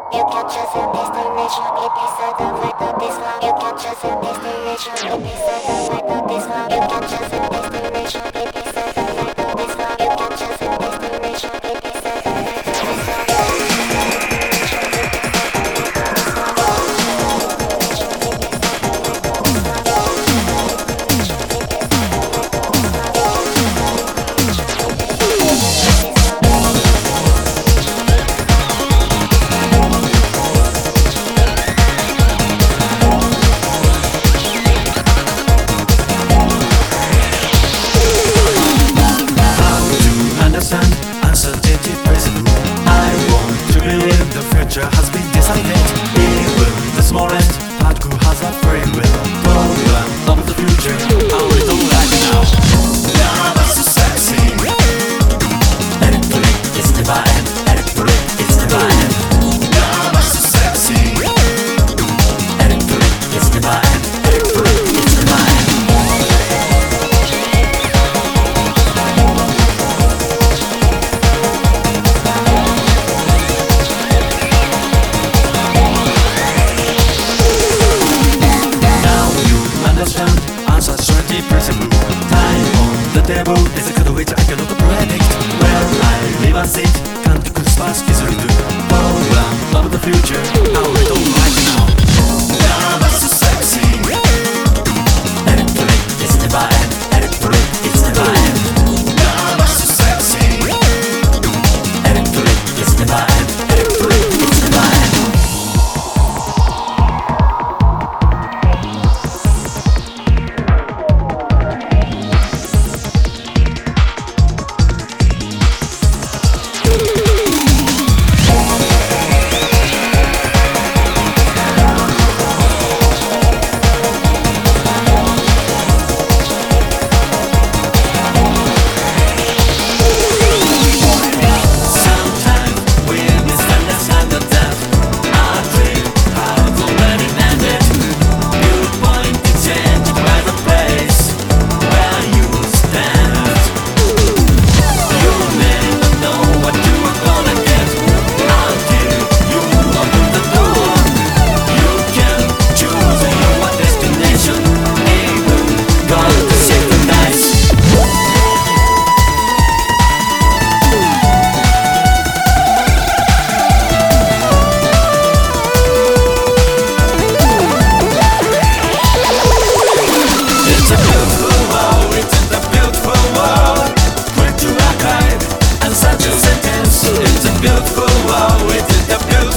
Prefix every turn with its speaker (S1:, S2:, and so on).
S1: You can choose a destination, it is a the this one. You can choose a destination, it is a the this one. You can choose a destination, it is a the this one. You can choose a destination, it is a the this one.
S2: Uncertainty present. I want to believe the future has been decided. Even the smallest particle has a free will. Problem of the future, how we don't like now. Love is so sexy. Electric is divine. Electric is divine. Love is so sexy. Electric is divine. Electric is divine. Uncertainty present. Time on the table is a code which I cannot predict. Where I live and sit, can't Christmas is redo. Problem of the future, how we don't like now. Love is so sexy. Electric is divine. Electric is divine. Love is so sexy. Electric is divine. Electric is divine. It's a beautiful world, it's a beautiful